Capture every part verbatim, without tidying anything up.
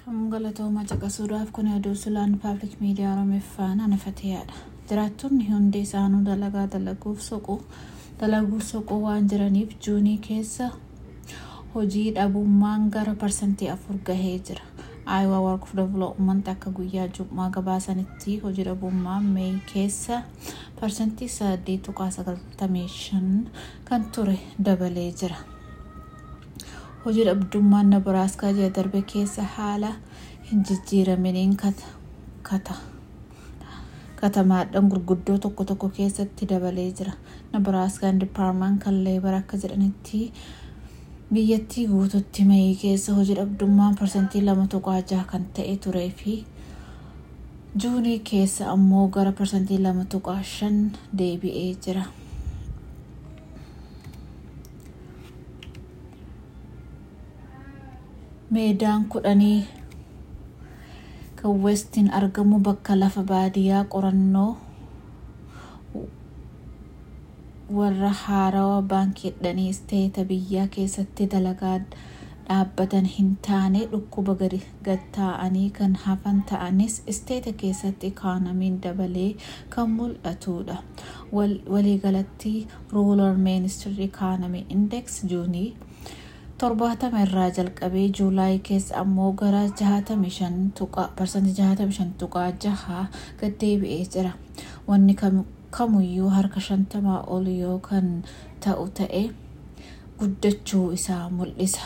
Galatooma caqasuudhaaf kun oduu sulaan public media Oromeeffaan anafateedha. Jiraattonni hundi isaanuu dalagaa dalaguuf soquu dalaguu soquu waan jiraniif Juunii keessa hojii dhabummaan gara parsantii afur gahee jira. Iowa Work of Development akka guyyaa Jumaa gabaasanitti hojii dhabummaa May keessa parsantii saddeet tuqaa sagaltamii shan kan ture dabalee jira. Hojii dhabdummaan Nebraska ji'a darbe keessa haala hin jijjiiraminiin kata kata katamaadhaan gurguddoo tokko tokko keessatti dabalee jira. Nebraska Department kan Labor akka jedhanitti biyyattii guutuutti May keessa hojii dhabdummaan parsantii lama tuqaa jaha kan ta'e turee fi Juunii keessa ammoo gara parsantii lama tuqaa shan deebi'ee jira. Meedaan kudhanii kan Westin argamu bakka lafa baadiyyaa qorannoo warra haarawaa baankiidhaan isteeta biyyaa keessatti dalagaa dhaabbatan hin taane dhukkuba gadi gatta'anii kan hafan ta'anis isteeta keessatti ikaanamiin dabalee kan mul'atudha. Waliigalatti Rural Mainstream Economy Index Juunii torbaatama irraa jalqabee Juulaay keessa ammoo gara jahatamii shan tuqaa parsantii jahatamii shan tuqaa jaha gad deebi'ee jira. Wanni kamuyyuu harka shantamaa ol yoo kan ta'u ta'e guddachuu isaa mul'isa.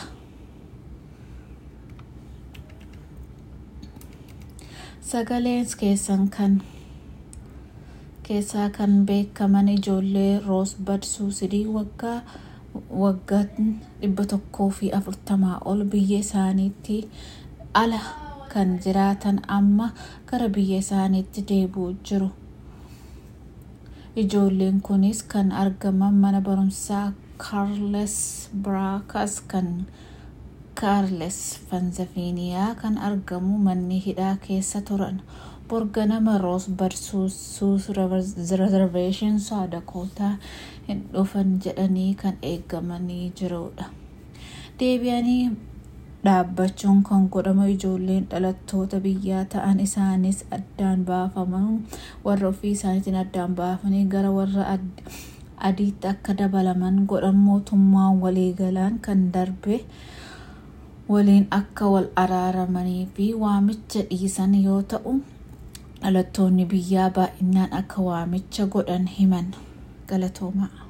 Sagaleen keessan kan keessaa kan beekaman ijoollee Rosebud Suusidii waggaa waggaan dhibba tokkoo fi afurtamaa ol biyya isaaniitti ala kan jiraatan amma gara biyya isaaniitti deebi'uu jiru. Ijoolleen kunis kan argaman mana barumsaa Carles Bracas kan Carles Pennsylvania kan argamu manni hidhaa keessa turan. Borganama Rosebud Sioux Reservation South Dakota hin dhufan jedhanii kan eegamanii jirudha. Deebi'anii dhaabbachuun kan godhamu ijoolleen dhalattoota biyyaa ta'an isaanis addaan baafaman warra ofii isaaniitiin addaan baafanii gara warra adiitti akka dabalaman godhan mootummaan waliigalaan kan darbe waliin akka wal araaramanii fi waamicha dhiisan yoo ta'u dhalattoonni biyyaa baay'inaan akka waamicha godhan himan. Galatooma.